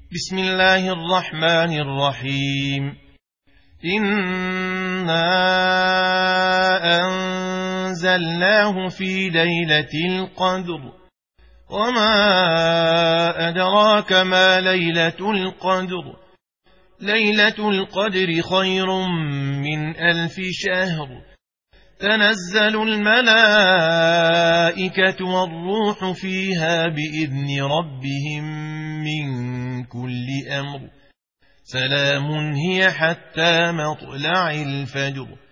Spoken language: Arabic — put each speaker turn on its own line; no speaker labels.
بسم الله الرحمن الرحيم. إنا أنزلناه في ليلة القدر، وما أدراك ما ليلة القدر. ليلة القدر خير من 1000 شهر. تنزل الملائكة والروح فيها بإذن ربهم من كل أمر. سلام هي حتى مطلع الفجر.